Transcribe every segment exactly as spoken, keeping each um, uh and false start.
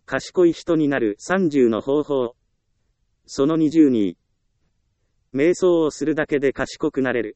賢い人になるさんじゅうの方法。そのにじゅうに。瞑想をするだけで賢くなれる。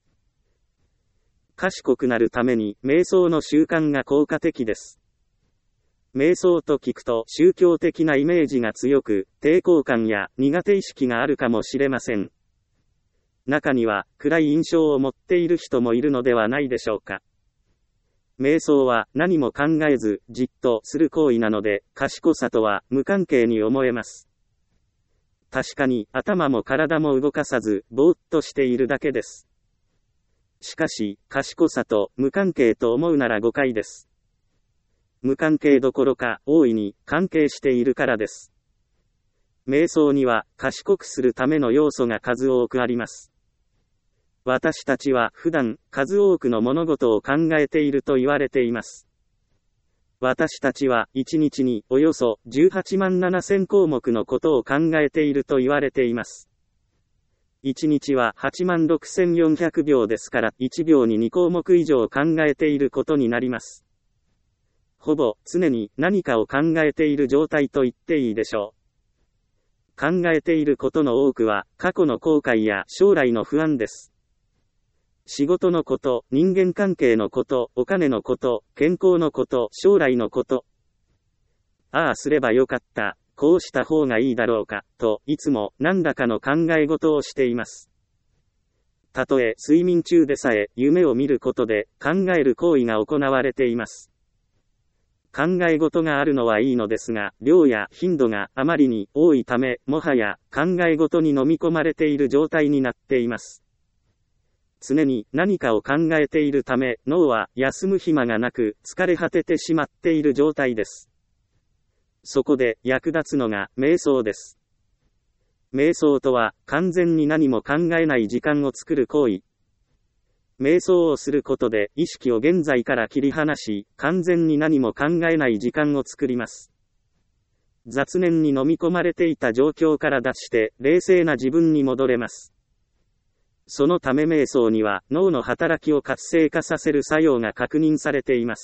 賢くなるために瞑想の習慣が効果的です。瞑想と聞くと宗教的なイメージが強く、抵抗感や苦手意識があるかもしれません。中には暗い印象を持っている人もいるのではないでしょうか。瞑想は何も考えずじっとする行為なので、賢さとは無関係に思えます。確かに頭も体も動かさずぼーっとしているだけです。しかし、賢さと無関係と思うなら誤解です。無関係どころか大いに関係しているからです。瞑想には賢くするための要素が数多くあります。私たちは普段数多くの物事を考えていると言われています。私たちはいちにちにおよそじゅうはちまんななせんこうもくのことを考えていると言われています。いちにちははちまんろくせんよんひゃくびょうですから、いちびょうににこうもく以上考えていることになります。ほぼ常に何かを考えている状態と言っていいでしょう。考えていることの多くは過去の後悔や将来の不安です。仕事のこと、人間関係のこと、お金のこと、健康のこと、将来のこと。ああすればよかった、こうした方がいいだろうか、といつも何らかの考え事をしています。たとえ睡眠中でさえ夢を見ることで考える行為が行われています。考え事があるのはいいのですが、量や頻度があまりに多いため、もはや考え事に飲み込まれている状態になっています。常に何かを考えているため、脳は休む暇がなく疲れ果ててしまっている状態です。そこで役立つのが瞑想です。瞑想とは完全に何も考えない時間を作る行為。瞑想をすることで意識を現在から切り離し、完全に何も考えない時間を作ります。雑念に飲み込まれていた状況から脱して冷静な自分に戻れます。そのため瞑想には脳の働きを活性化させる作用が確認されています。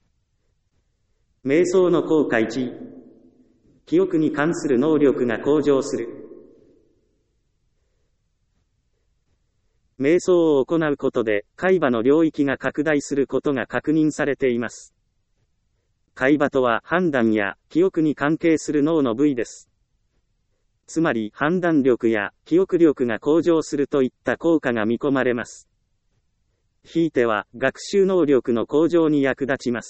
瞑想の効果いち、記憶に関する能力が向上する。瞑想を行うことで海馬の領域が拡大することが確認されています。海馬とは判断や記憶に関係する脳の部位です。つまり判断力や記憶力が向上するといった効果が見込まれます。ひいては学習能力の向上に役立ちます。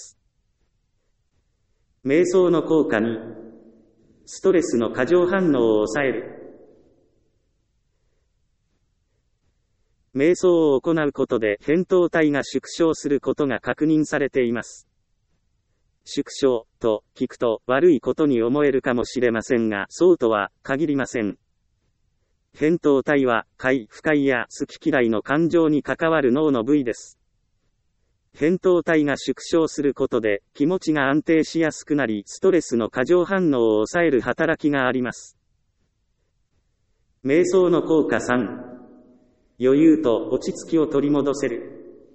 瞑想の効果に、ストレスの過剰反応を抑える。瞑想を行うことで扁桃体が縮小することが確認されています。縮小と聞くと悪いことに思えるかもしれませんが、そうとは限りません。扁桃体は快不快や好き嫌いの感情に関わる脳の部位です。扁桃体が縮小することで気持ちが安定しやすくなり、ストレスの過剰反応を抑える働きがあります。瞑想の効果さん、余裕と落ち着きを取り戻せる。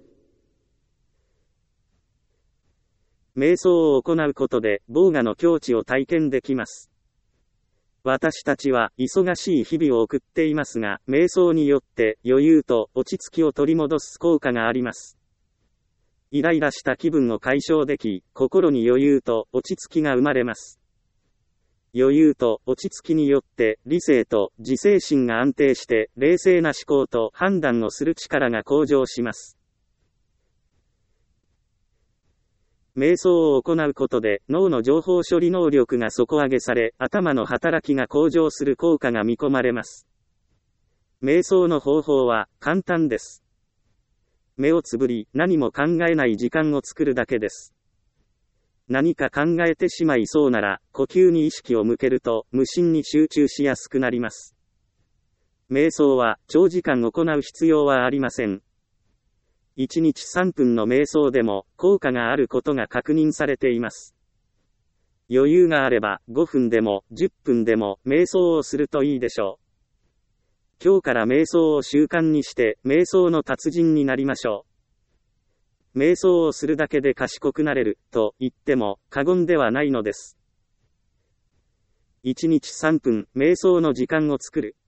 瞑想を行うことで防我の境地を体験できます。私たちは忙しい日々を送っていますが、瞑想によって余裕と落ち着きを取り戻す効果があります。イライラした気分を解消でき、心に余裕と落ち着きが生まれます。余裕と落ち着きによって理性と自制心が安定して冷静な思考と判断をする力が向上します。瞑想を行うことで脳の情報処理能力が底上げされ、頭の働きが向上する効果が見込まれます。瞑想の方法は簡単です。目をつぶり、何も考えない時間を作るだけです。何か考えてしまいそうなら、呼吸に意識を向けると無心に集中しやすくなります。瞑想は長時間行う必要はありません。いちにちさんぷんの瞑想でも効果があることが確認されています。余裕があればごふんでもじゅっぷんでも瞑想をするといいでしょう。今日から瞑想を習慣にして瞑想の達人になりましょう。瞑想をするだけで賢くなれると言っても過言ではないのです。 いちにちさんぷん、瞑想の時間を作る。